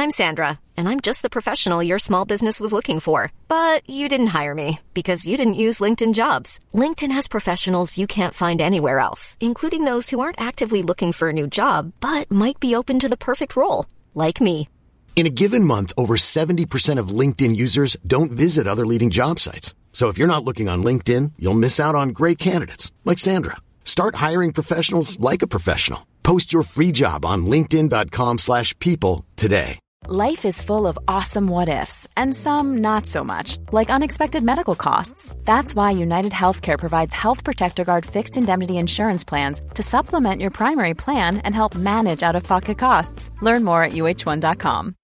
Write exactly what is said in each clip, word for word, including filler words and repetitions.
I'm Sandra, and I'm just the professional your small business was looking for. But you didn't hire me because you didn't use LinkedIn Jobs. LinkedIn has professionals you can't find anywhere else, including those who aren't actively looking for a new job, but might be open to the perfect role, like me. In a given month, over seventy percent of LinkedIn users don't visit other leading job sites. So if you're not looking on LinkedIn, you'll miss out on great candidates like Sandra. Start hiring professionals like a professional. Post your free job on linkedin.com slash people today. Life is full of awesome what-ifs, and some not so much, like unexpected medical costs. That's why United Healthcare provides Health Protector Guard fixed indemnity insurance plans to supplement your primary plan and help manage out-of-pocket costs. Learn more at U H one dot com.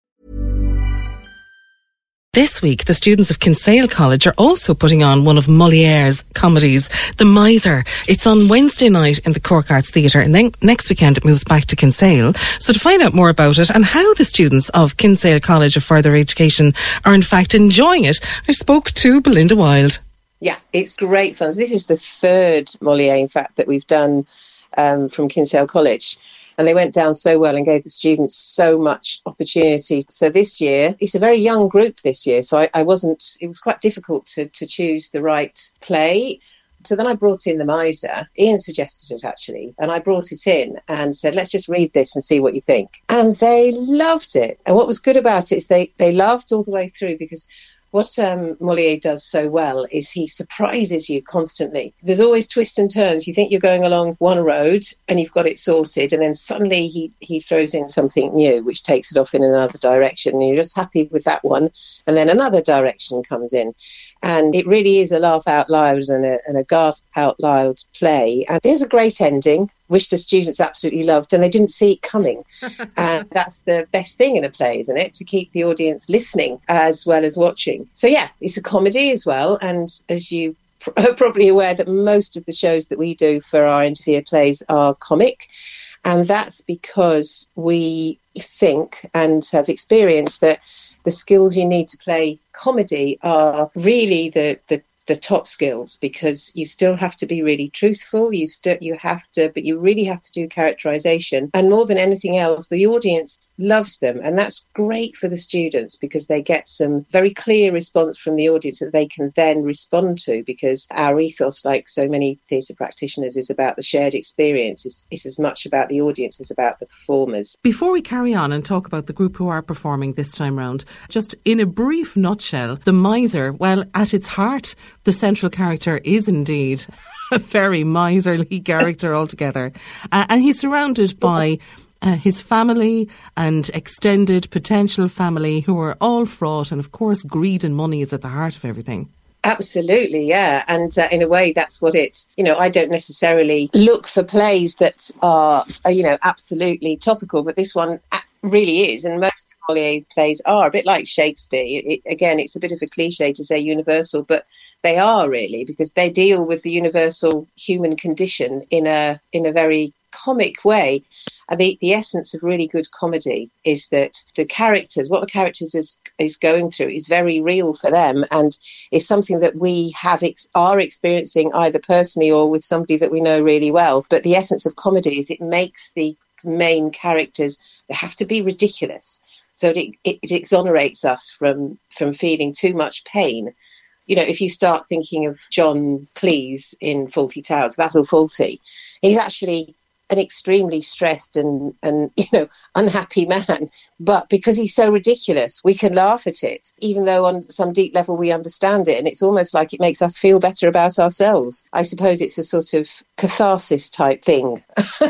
This week, the students of Kinsale College are also putting on one of Moliere's comedies, The Miser. It's on Wednesday night in the Cork Arts Theatre, and then next weekend it moves back to Kinsale. So to find out more about it and how the students of Kinsale College of Further Education are in fact enjoying it, I spoke to Belinda Wild. Yeah, it's great fun. This is the third Moliere, in fact, that we've done um, from Kinsale College. And they went down so well and gave the students so much opportunity. So this year, it's a very young group this year. So I, I wasn't, it was quite difficult to, to choose the right play. So then I brought in The Miser. Ian suggested it, actually. And I brought it in and said, let's just read this and see what you think. And they loved it. And what was good about it is they, they laughed all the way through, because what um, Moliere does so well is he surprises you constantly. There's always twists and turns. You think you're going along one road and you've got it sorted, and then suddenly he, he throws in something new which takes it off in another direction, and you're just happy with that one, and then another direction comes in. And it really is a laugh out loud and a, and a gasp out loud play. And there's a great ending, which the students absolutely loved, and they didn't see it coming. And that's the best thing in a play, isn't it? To keep the audience listening as well as watching. So yeah, it's a comedy as well. And as you are probably aware, that most of the shows that we do for our interview plays are comic. And that's because we think and have experienced that the skills you need to play comedy are really the, the the top skills, because you still have to be really truthful. You still, you have to, but you really have to do characterization. And more than anything else, the audience loves them. And that's great for the students, because they get some very clear response from the audience that they can then respond to, because our ethos, like so many theatre practitioners, is about the shared experience. It's, it's as much about the audience as about the performers. Before we carry on and talk about the group who are performing this time round, just in a brief nutshell, The Miser, well, at its heart, the central character is indeed a very miserly character altogether. Uh, and he's surrounded by uh, his family and extended potential family, who are all fraught. And of course, greed and money is at the heart of everything. Absolutely, yeah. And uh, in a way, that's what it, you know, I don't necessarily look for plays that are, are, you know, absolutely topical, but this one really is. And most of Moliere's plays are a bit like Shakespeare. It, it, again, it's a bit of a cliche to say universal, but they are really, because they deal with the universal human condition in a in a very comic way. And the, the essence of really good comedy is that the characters, what the characters is, is going through is very real for them, and is something that we have ex- are experiencing either personally or with somebody that we know really well. But the essence of comedy is it makes the main characters, they have to be ridiculous. So it, it, it exonerates us from, from feeling too much pain. You know, if you start thinking of John Cleese in Fawlty Towers, Basil Fawlty, he's actually an extremely stressed and, and, you know, unhappy man. But because he's so ridiculous, we can laugh at it, even though on some deep level we understand it. And it's almost like it makes us feel better about ourselves. I suppose it's a sort of catharsis type thing,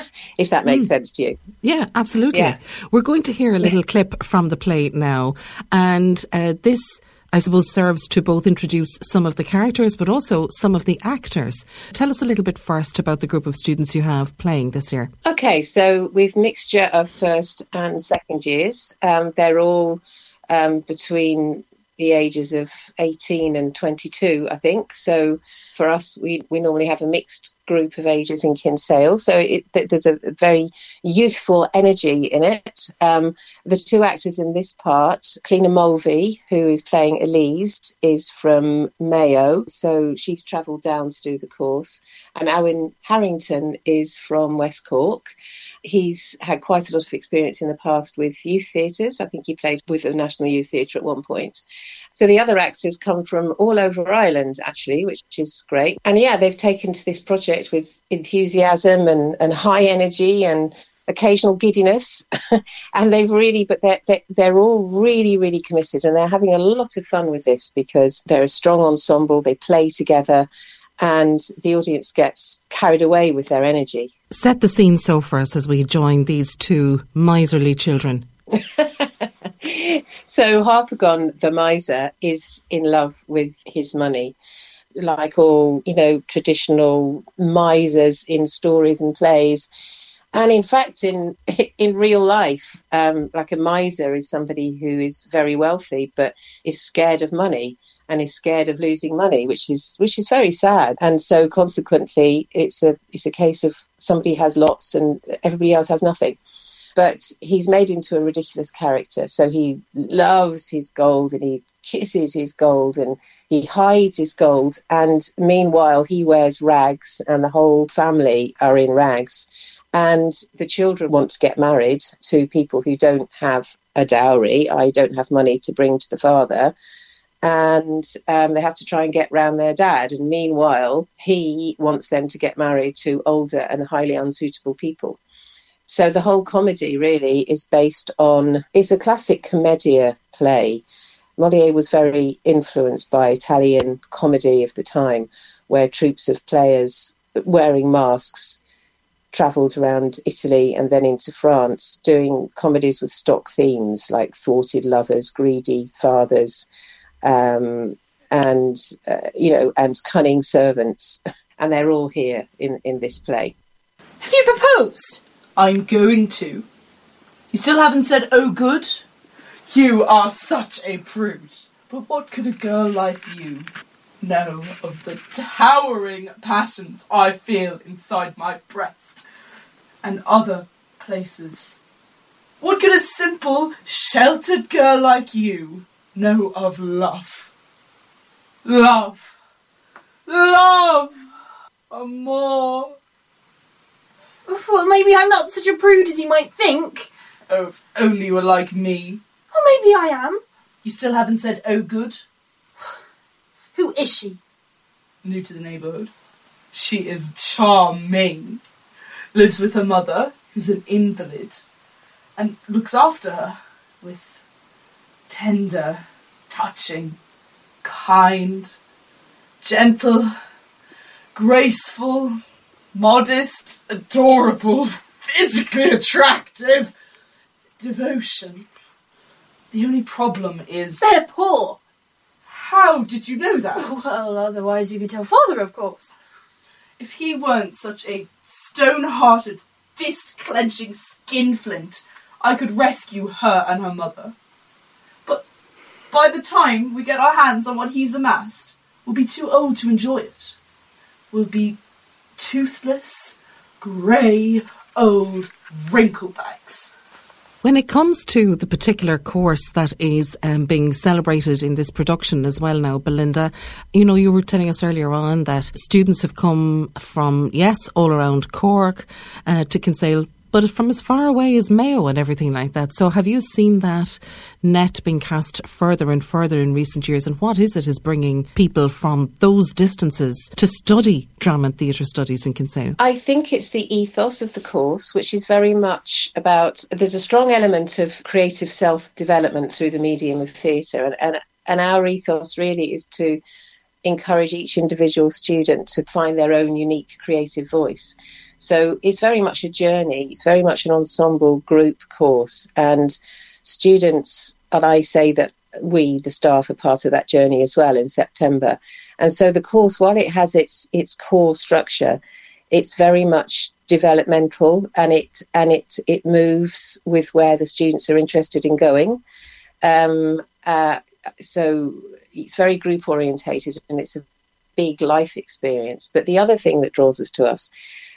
if that makes mm. sense to you. Yeah, absolutely. Yeah. We're going to hear a little yeah. clip from the play now. And uh, this, I suppose, serves to both introduce some of the characters but also some of the actors. Tell us a little bit first about the group of students you have playing this year. Okay, so we've a mixture of first and second years. Um, they're all um, between the ages of eighteen and twenty-two, I think. So for us, we, we normally have a mixed group of ages in Kinsale. So it, there's a very youthful energy in it. Um, the two actors in this part, Cleena Mulvey, who is playing Elise, is from Mayo. So she's travelled down to do the course. And Owen Harrington is from West Cork. He's had quite a lot of experience in the past with youth theatres. I think he played with the National Youth Theatre at one point. So the other actors come from all over Ireland, actually, which is great. And yeah, they've taken to this project with enthusiasm and, and high energy and occasional giddiness. And they've really, but they're, they're, they're all really, really committed. And they're having a lot of fun with this because they're a strong ensemble. They play together. And the audience gets carried away with their energy. Set the scene so for us as we join these two miserly children. So Harpagon, the miser, is in love with his money. Like all, you know, traditional misers in stories and plays. And in fact, in in real life, um, like a miser is somebody who is very wealthy but is scared of money. And is scared of losing money, which is which is very sad. And so consequently, it's a it's a case of somebody has lots and everybody else has nothing. But he's made into a ridiculous character. So he loves his gold and he kisses his gold and he hides his gold. And meanwhile, he wears rags and the whole family are in rags. And the children want to get married to people who don't have a dowry, that is don't have money to bring to the father. And um, they have to try and get round their dad. And meanwhile, he wants them to get married to older and highly unsuitable people. So the whole comedy really is based on, it's a classic commedia play. Molière was very influenced by Italian comedy of the time, where troops of players wearing masks travelled around Italy and then into France, doing comedies with stock themes like thwarted lovers, greedy fathers, Um, and, uh, you know, and cunning servants. And they're all here in, in this play. Have you proposed? I'm going to. You still haven't said, oh, good? You are such a prude. But what could a girl like you know of the towering passions I feel inside my breast and other places? What could a simple, sheltered girl like you know of love? Love. Love. Amor. Well, maybe I'm not such a prude as you might think. Oh, if only you were like me. Well, maybe I am. You still haven't said, oh, good? Who is she? New to the neighbourhood. She is charming. Lives with her mother, who's an invalid, and looks after her with tender, touching, kind, gentle, graceful, modest, adorable, physically attractive devotion. The only problem is... They're poor. How did you know that? Well, otherwise you could tell father, of course. If he weren't such a stone-hearted, fist-clenching skinflint, I could rescue her and her mother. But by the time we get our hands on what he's amassed, we'll be too old to enjoy it. We'll be toothless, grey, old wrinklebags. When it comes to the particular course that is um, being celebrated in this production as well now, Belinda, you know, you were telling us earlier on that students have come from, yes, all around Cork uh, to Kinsale, but from as far away as Mayo and everything like that. So have you seen that net being cast further and further in recent years? And what is it is bringing people from those distances to study drama and theatre studies in Kinsale? I think it's the ethos of the course, which is very much about, there's a strong element of creative self-development through the medium of theatre. And, and, and our ethos really is to encourage each individual student to find their own unique creative voice. So it's very much a journey. It's very much an ensemble group course. And students, and I say that we, the staff, are part of that journey as well in September. And so the course, while it has its its core structure, it's very much developmental, and it and it it moves with where the students are interested in going. Um, uh, so it's very group orientated, and it's a big life experience. But the other thing that draws us to us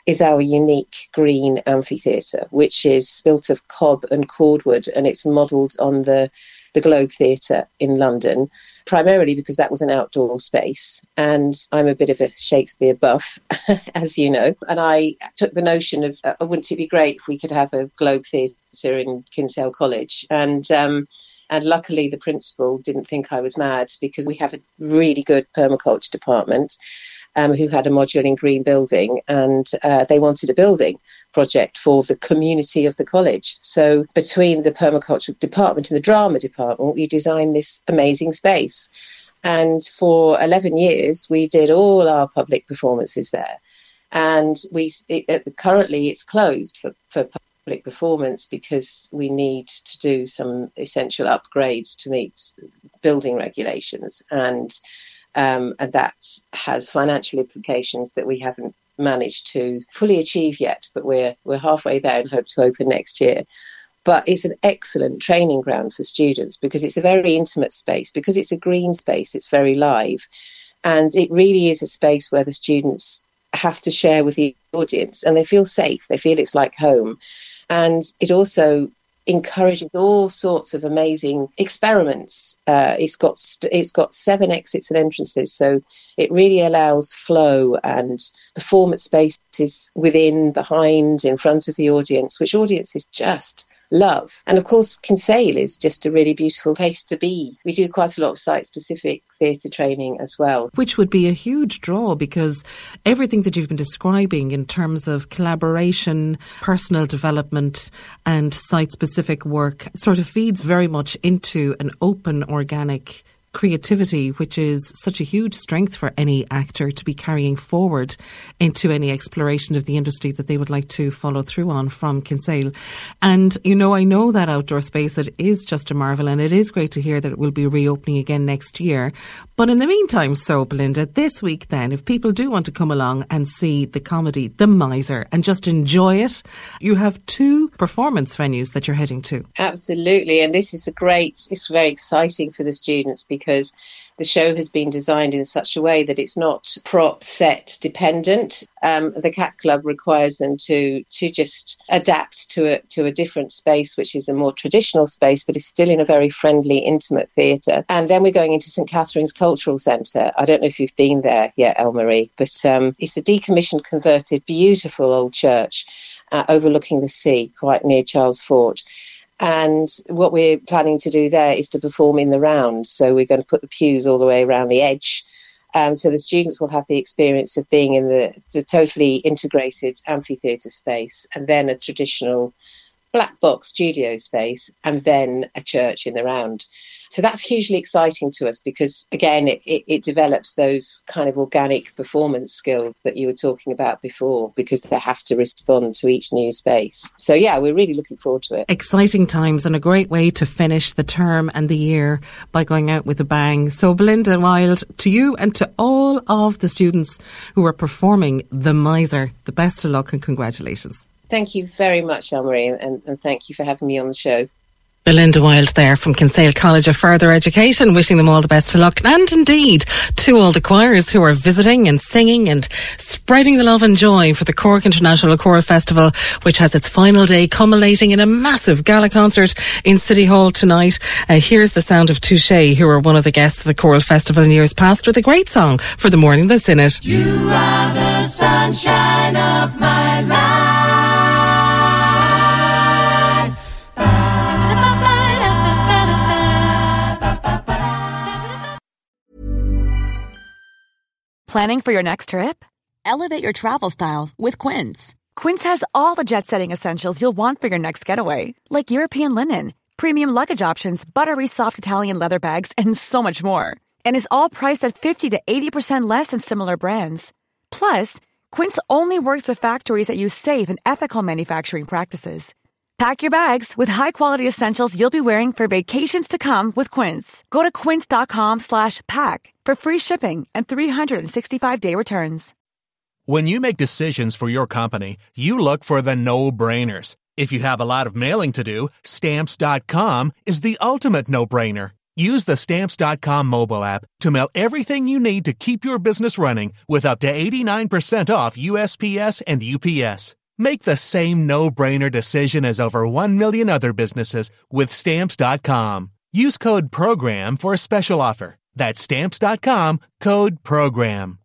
is our unique green amphitheatre, which is built of cob and cordwood, and it's modelled on the, the Globe Theatre in London, primarily because that was an outdoor space. And I'm a bit of a Shakespeare buff, as you know, and I took the notion of, uh, wouldn't it be great if we could have a Globe Theatre in Kinsale College? And um, And luckily, the principal didn't think I was mad, because we have a really good permaculture department um, who had a modular in green building, and uh, they wanted a building project for the community of the college. So between the permaculture department and the drama department, we designed this amazing space. And for eleven years, we did all our public performances there. And we it, currently it's closed for, for public performance because we need to do some essential upgrades to meet building regulations, and um, and that has financial implications that we haven't managed to fully achieve yet, but we're we're halfway there and hope to open next year. But it's an excellent training ground for students because it's a very intimate space, because it's a green space, it's very live, and it really is a space where the students have to share with the audience, and they feel safe, they feel it's like home. And it also encourages all sorts of amazing experiments. Uh, it's got st- it's got seven exits and entrances, so it really allows flow and performance spaces within, behind, in front of the audience, which audiences just love. And of course, Kinsale is just a really beautiful place to be. We do quite a lot of site-specific theatre training as well. Which would be a huge draw, because everything that you've been describing in terms of collaboration, personal development and site-specific work sort of feeds very much into an open, organic creativity, which is such a huge strength for any actor to be carrying forward into any exploration of the industry that they would like to follow through on from Kinsale. And, you know, I know that outdoor space, it is just a marvel, and it is great to hear that it will be reopening again next year. But in the meantime, so Belinda, this week then, if people do want to come along and see the comedy The Miser and just enjoy it, you have two performance venues that you're heading to. Absolutely, and this is a great, it's very exciting for the students, because because the show has been designed in such a way that it's not prop set dependent. Um, the Cat Club requires them to to just adapt to a to a different space, which is a more traditional space, but is still in a very friendly, intimate theatre. And then we're going into St Catherine's Cultural Centre. I don't know if you've been there yet, Elmarie, but um, it's a decommissioned, converted, beautiful old church uh, overlooking the sea, quite near Charles Fort. And what we're planning to do there is to perform in the round. So we're going to put the pews all the way around the edge. Um, so the students will have the experience of being in the, the totally integrated amphitheatre space, and then a traditional black box studio space, and then a church in the round. So that's hugely exciting to us because, again, it, it, it develops those kind of organic performance skills that you were talking about before, because they have to respond to each new space. So, yeah, we're really looking forward to it. Exciting times, and a great way to finish the term and the year by going out with a bang. So, Belinda Wilde, to you and to all of the students who are performing The Miser, the best of luck and congratulations. Thank you very much, Elmarie, and, and thank you for having me on the show. Belinda Wilde there from Kinsale College of Further Education, wishing them all the best of luck, and indeed to all the choirs who are visiting and singing and spreading the love and joy for the Cork International Choral Festival, which has its final day culminating in a massive gala concert in City Hall tonight. Uh, here's the sound of Touche, who are one of the guests of the Choral Festival in years past, with a great song for the morning that's in it. You are the sunshine of my life. Planning for your next trip? Elevate your travel style with Quince. Quince has all the jet-setting essentials you'll want for your next getaway, like European linen, premium luggage options, buttery soft Italian leather bags, and so much more. And is all priced at fifty to eighty percent less than similar brands. Plus, Quince only works with factories that use safe and ethical manufacturing practices. Pack your bags with high-quality essentials you'll be wearing for vacations to come with Quince. Go to quince.com slash pack for free shipping and three sixty-five day returns. When you make decisions for your company, you look for the no-brainers. If you have a lot of mailing to do, Stamps dot com is the ultimate no-brainer. Use the Stamps dot com mobile app to mail everything you need to keep your business running with up to eighty-nine percent off U S P S and U P S. Make the same no-brainer decision as over one million other businesses with Stamps dot com. Use code PROGRAM for a special offer. That's Stamps dot com, code PROGRAM.